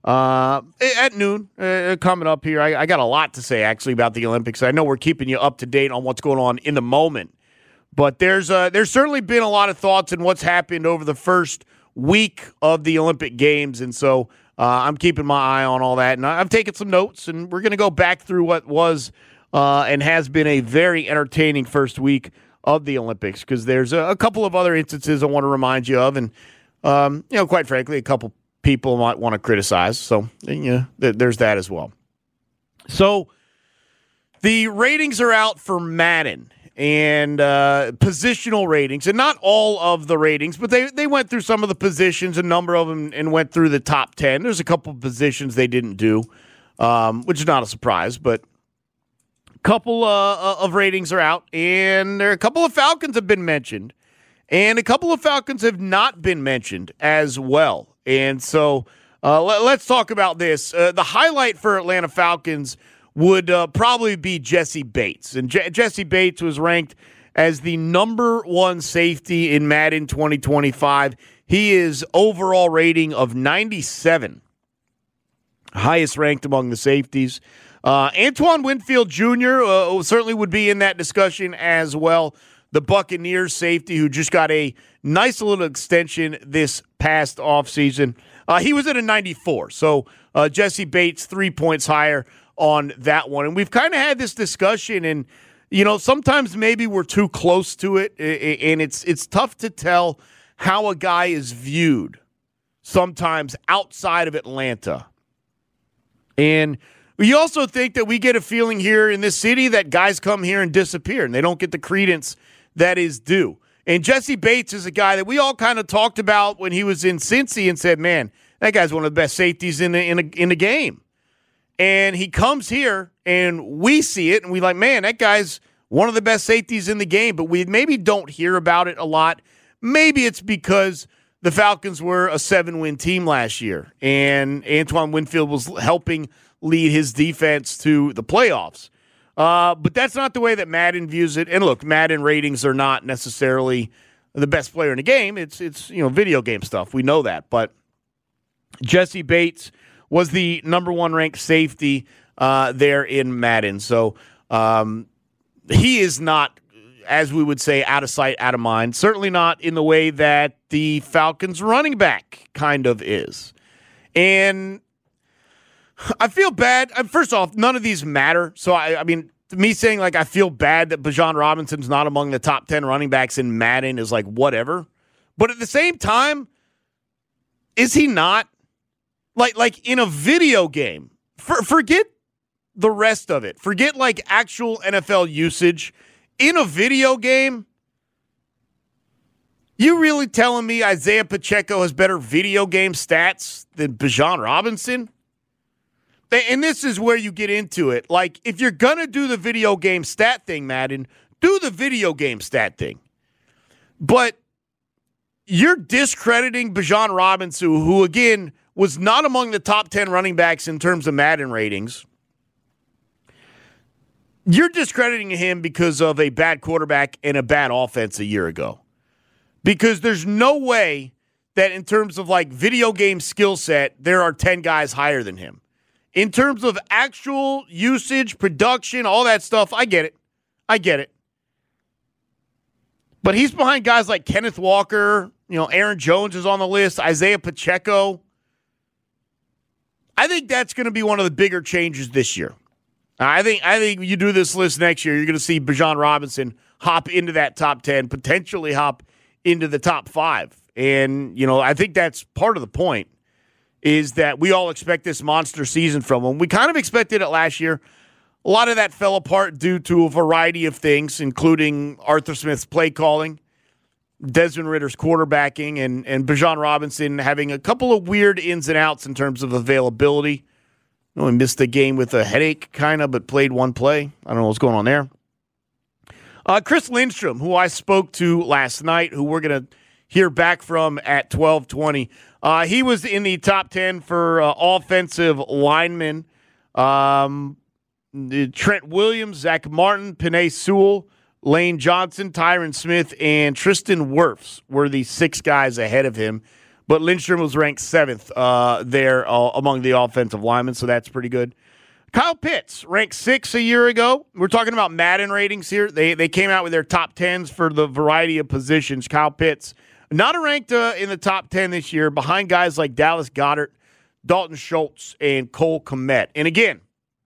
S1: At noon, coming up here, I got a lot to say, actually, about the Olympics. I know we're keeping you up to date on what's going on in the moment, but there's certainly been a lot of thoughts in what's happened over the first week of the Olympic Games, and so I'm keeping my eye on all that, and I've taken some notes, and we're going to go back through what was and has been a very entertaining first week of the Olympics, because there's a couple of other instances I want to remind you of, and quite frankly, a couple people might want to criticize. So, there's that as well. So, the ratings are out for Madden and positional ratings, and not all of the ratings, but they went through some of the positions, a number of them, and went through the top 10. There's a couple of positions they didn't do, which is not a surprise, but a couple of ratings are out, and there are a couple of Falcons have been mentioned, and a couple of Falcons have not been mentioned as well. And so let's talk about this. The highlight for Atlanta Falcons would probably be Jesse Bates. And Jesse Bates was ranked as the number one safety in Madden 2025. He is overall rating of 97, highest ranked among the safeties. Antoine Winfield Jr. Certainly would be in that discussion as well. The Buccaneers safety who just got a nice little extension this past offseason. He was at a 94. So Jesse Bates 3 points higher on that one. And we've kind of had this discussion, and sometimes maybe we're too close to it, and it's tough to tell how a guy is viewed sometimes outside of Atlanta. And we also think that we get a feeling here in this city that guys come here and disappear, and they don't get the credence that is due. And Jesse Bates is a guy that we all kind of talked about when he was in Cincy and said, man, that guy's one of the best safeties in the game. And he comes here, and we see it, and we're like, man, that guy's one of the best safeties in the game. But we maybe don't hear about it a lot. Maybe it's because the Falcons were a 7-win team last year, and Antoine Winfield was helping lead his defense to the playoffs. But that's not the way that Madden views it. And look, Madden ratings are not necessarily the best player in the game. It's video game stuff. We know that. But Jesse Bates was the number one ranked safety there in Madden. So he is not, as we would say, out of sight, out of mind. Certainly not in the way that the Falcons running back kind of is. And I feel bad. First off, none of these matter. So, I mean, me saying, like, I feel bad that Bijan Robinson's not among the top 10 running backs in Madden is like whatever. But at the same time, Is he not? Like in a video game, forget the rest of it. Forget like actual NFL usage. In a video game, you really telling me Isaiah Pacheco has better video game stats than Bijan Robinson? And this is where you get into it. Like, if you're going to do the video game stat thing, Madden, do the video game stat thing. But you're discrediting Bijan Robinson, who, again, was not among the top 10 running backs in terms of Madden ratings. You're discrediting him because of a bad quarterback and a bad offense a year ago. Because there's no way that in terms of like video game skill set, there are 10 guys higher than him. In terms of actual usage, production, all that stuff, I get it. But he's behind guys like Kenneth Walker, Aaron Jones is on the list, Isaiah Pacheco. I think that's going to be one of the bigger changes this year. I think you do this list next year, you're going to see Bijan Robinson hop into that top 10, potentially hop into the top 5. And, I think that's part of the point, is that we all expect this monster season from him. We kind of expected it last year. A lot of that fell apart due to a variety of things, including Arthur Smith's play calling, Desmond Ritter's quarterbacking, and Bijan Robinson having a couple of weird ins and outs in terms of availability. He missed the game with a headache, kind of, but played one play. I don't know what's going on there. Chris Lindstrom, who I spoke to last night, who we're going to hear back from at 12:20. He was in the top 10 for offensive linemen. Trent Williams, Zach Martin, Penei Sewell, Lane Johnson, Tyron Smith, and Tristan Wirfs were the 6 guys ahead of him. But Lindstrom was ranked 7th there among the offensive linemen, so that's pretty good. Kyle Pitts, ranked 6 a year ago. We're talking about Madden ratings here. They came out with their top 10s for the variety of positions. Kyle Pitts, not ranked in the top 10 this year, behind guys like Dallas Goedert, Dalton Schultz, and Cole Kmet. And again,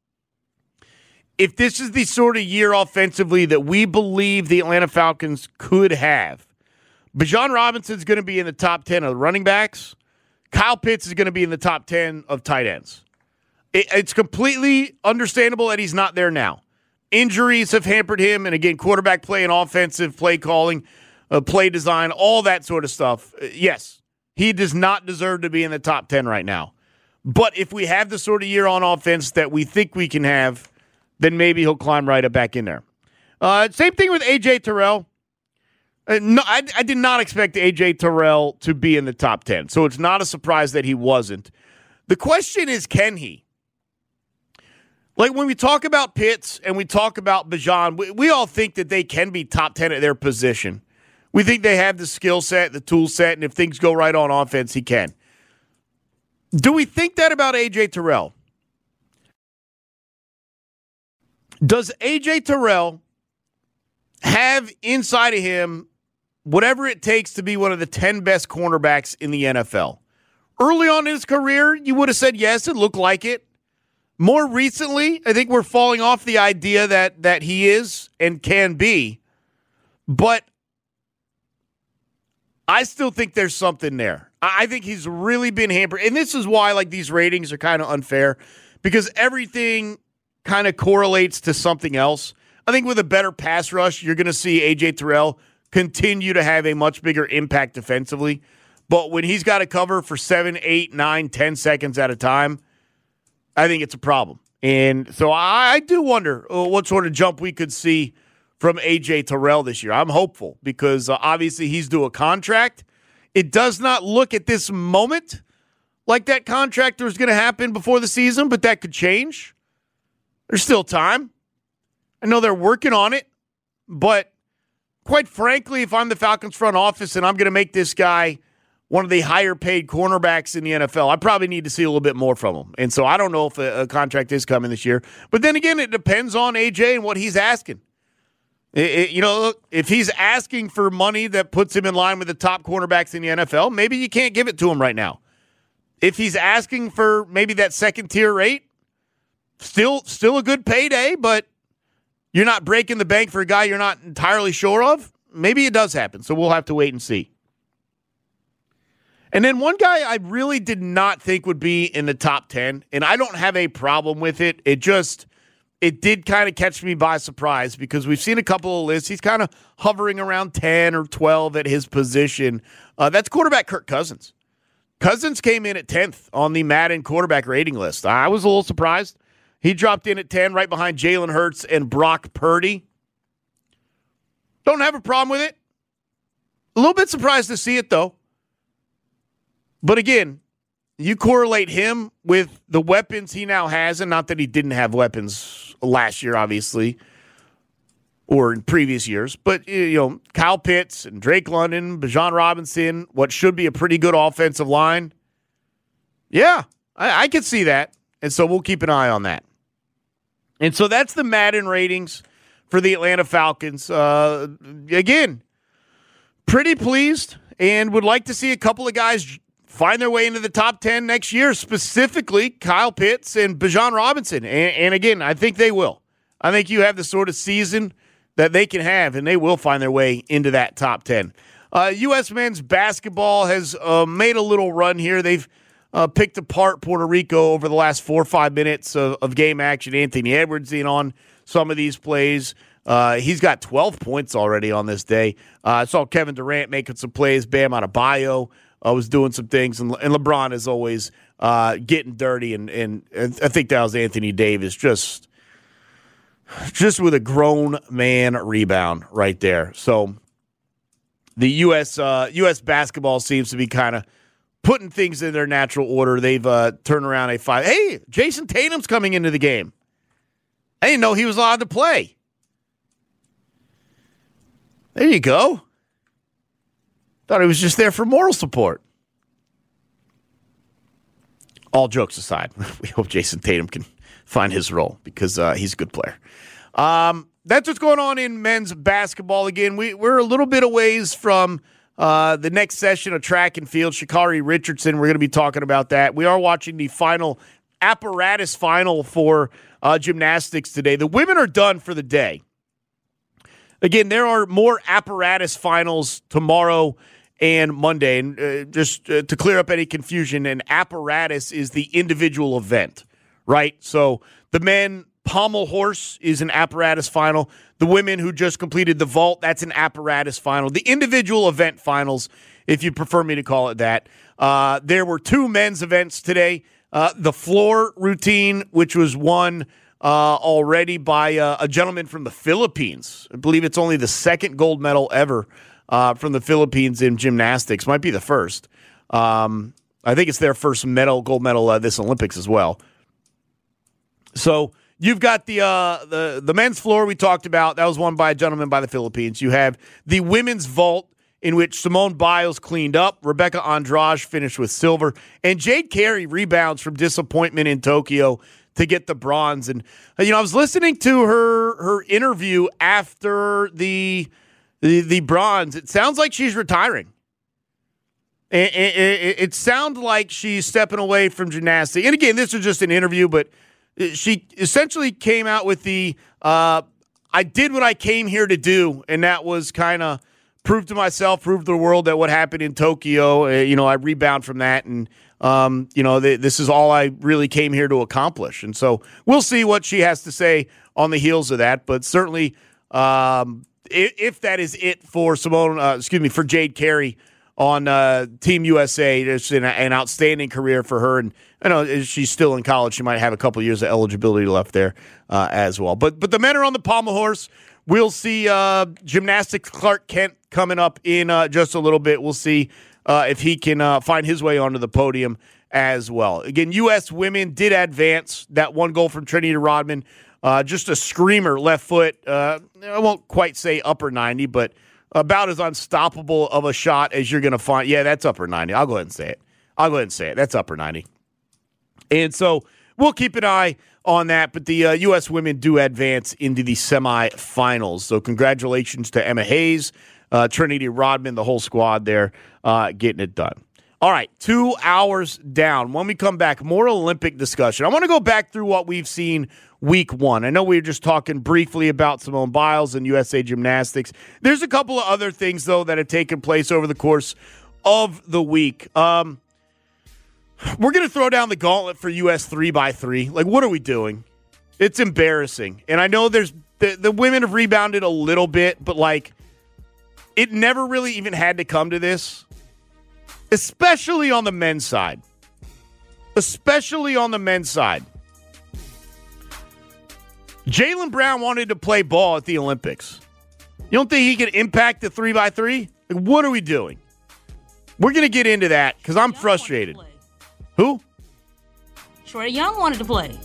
S1: if this is the sort of year offensively that we believe the Atlanta Falcons could have, Bijan Robinson's going to be in the top 10 of running backs. Kyle Pitts is going to be in the top 10 of tight ends. It's completely understandable that he's not there now. Injuries have hampered him, and again, quarterback play and offensive play calling, play design, all that sort of stuff. Yes, he does not deserve to be in the top 10 right now. But if we have the sort of year on offense that we think we can have, then maybe he'll climb right up back in there. Same thing with A.J. Terrell. No, I did not expect A.J. Terrell to be in the top 10, so it's not a surprise that he wasn't. The question is, can he? Like when we talk about Pitts and we talk about Bijan, we all think that they can be top 10 at their position. We think they have the skill set, the tool set, and if things go right on offense, he can. Do we think that about A.J. Terrell? Does A.J. Terrell have inside of him whatever it takes to be one of the 10 best cornerbacks in the NFL? Early on in his career, you would have said yes, it looked like it. More recently, I think we're falling off the idea that he is and can be. But I still think there's something there. I think he's really been hampered. And this is why these ratings are kind of unfair, because everything kind of correlates to something else. I think with a better pass rush, you're going to see A.J. Terrell continue to have a much bigger impact defensively. But when he's got to cover for 7, 8, 9, 10 seconds at a time, I think it's a problem. And so I do wonder what sort of jump we could see from A.J. Terrell this year. I'm hopeful because obviously he's due a contract. It does not look at this moment like that contract is going to happen before the season, but that could change. There's still time. I know they're working on it, but quite frankly, if I'm the Falcons front office and I'm going to make this guy one of the higher paid cornerbacks in the NFL, I probably need to see a little bit more from him. And so I don't know if a contract is coming this year. But then again, it depends on AJ and what he's asking. Look, if he's asking for money that puts him in line with the top cornerbacks in the NFL, maybe you can't give it to him right now. If he's asking for maybe that second tier rate, still a good payday, but you're not breaking the bank for a guy you're not entirely sure of, maybe it does happen. So we'll have to wait and see. And then one guy I really did not think would be in the top 10, and I don't have a problem with it. It did kind of catch me by surprise because we've seen a couple of lists. He's kind of hovering around 10 or 12 at his position. That's quarterback Kirk Cousins. Cousins came in at 10th on the Madden quarterback rating list. I was a little surprised. He dropped in at 10 right behind Jalen Hurts and Brock Purdy. Don't have a problem with it. A little bit surprised to see it, though. But again, you correlate him with the weapons he now has, and not that he didn't have weapons last year, obviously, or in previous years. But, Kyle Pitts and Drake London, Bijan Robinson, what should be a pretty good offensive line. Yeah, I can see that. And so we'll keep an eye on that. And so that's the Madden ratings for the Atlanta Falcons. Again, pretty pleased and would like to see a couple of guys find their way into the top 10 next year, specifically Kyle Pitts and Bijan Robinson. And again, I think they will. I think you have the sort of season that they can have, and they will find their way into that top 10. U.S. men's basketball has made a little run here. They've picked apart Puerto Rico over the last 4 or 5 minutes of game action. Anthony Edwards in on some of these plays. He's got 12 points already on this day. I saw Kevin Durant making some plays. Bam Adebayo was doing some things. And LeBron is always getting dirty. And I think that was Anthony Davis just with a grown man rebound right there. So the U.S. basketball seems to be kind of putting things in their natural order. They've turned around a 5. Hey, Jason Tatum's coming into the game. I didn't know he was allowed to play. There you go. Thought he was just there for moral support. All jokes aside, we hope Jason Tatum can find his role because he's a good player. That's what's going on in men's basketball. Again, we're a little bit a ways from the next session of track and field. Sha'Carri Richardson, we're going to be talking about that. We are watching the final apparatus final for gymnastics today. The women are done for the day. Again, there are more apparatus finals tomorrow and Monday. And just to clear up any confusion, an apparatus is the individual event, right? So the men pommel horse is an apparatus final. The women who just completed the vault, that's an apparatus final. The individual event finals, if you prefer me to call it that. There were 2 men's events today. The floor routine, which was won already by a gentleman from the Philippines. I believe it's only the second gold medal ever from the Philippines in gymnastics. Might be the first. I think it's their first gold medal this Olympics as well. So you've got the men's floor we talked about. That was won by a gentleman by the Philippines. You have the women's vault, in which Simone Biles cleaned up. Rebecca Andrade finished with silver. And Jade Carey rebounds from disappointment in Tokyo to get the bronze. And, I was listening to her interview after the bronze. It sounds like she's retiring. It sounds like she's stepping away from gymnastics. And again, this was just an interview, but she essentially came out with I did what I came here to do, and that was kind of prove to myself, prove to the world that what happened in Tokyo, I rebound from that, and this is all I really came here to accomplish. And so we'll see what she has to say on the heels of that. But certainly, if that is it for for Jade Carey on Team USA, it's an outstanding career for her. And I know she's still in college. She might have a couple years of eligibility left there as well. But the men are on the pommel horse. We'll see gymnastics Clark Kent coming up in just a little bit. We'll see if he can find his way onto the podium as well. Again, U.S. women did advance. That one goal from Trinity Rodman, just a screamer left foot. I won't quite say upper 90, but about as unstoppable of a shot as you're going to find. Yeah, that's upper 90. I'll go ahead and say it. That's upper 90. And so we'll keep an eye on that, but the U.S. women do advance into the semifinals. So congratulations to Emma Hayes, Trinity Rodman, the whole squad there getting it done. All right, 2 hours down. When we come back, more Olympic discussion. I want to go back through what we've seen week 1. I know we were just talking briefly about Simone Biles and USA Gymnastics. There's a couple of other things, though, that have taken place over the course of the week. We're going to throw down the gauntlet for US 3x3. Like, what are we doing? It's embarrassing. And I know there's the women have rebounded a little bit, but, like, it never really even had to come to this, especially on the men's side. Especially on the men's side. Jaylen Brown wanted to play ball at the Olympics. You don't think he can impact the 3x3? Like, what are we doing? We're going to get into that because I'm frustrated. Who?
S2: Trae Young wanted to play.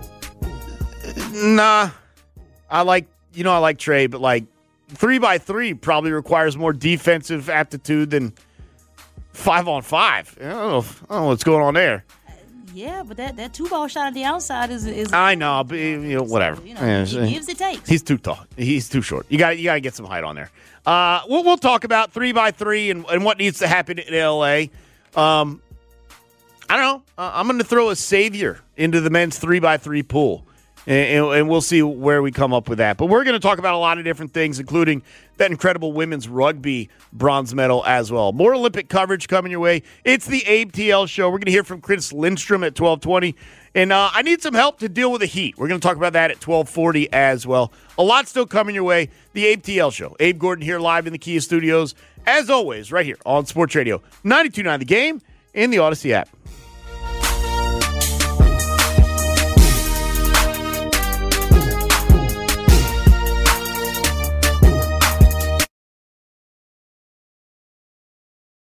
S1: Nah. I like Trae, but like 3x3 probably requires more defensive aptitude than 5-on-5. I don't know what's going on there.
S2: Yeah, but that two-ball shot at the outside is
S1: I know, but whatever.
S2: He gives, it takes.
S1: He's too tall. He's too short. You got to get some height on there. We'll talk about 3x3 and what needs to happen in LA. I don't know. I'm going to throw a savior into the men's 3x3 pool. And we'll see where we come up with that. But we're going to talk about a lot of different things, including that incredible women's rugby bronze medal as well. More Olympic coverage coming your way. It's the Abe TL Show. We're going to hear from Chris Lindstrom at 12:20. And I need some help to deal with the heat. We're going to talk about that at 12:40 as well. A lot still coming your way. The Abe TL Show. Abe Gordon here live in the Kia Studios. As always, right here on Sports Radio 92.9 The Game and the Odyssey app.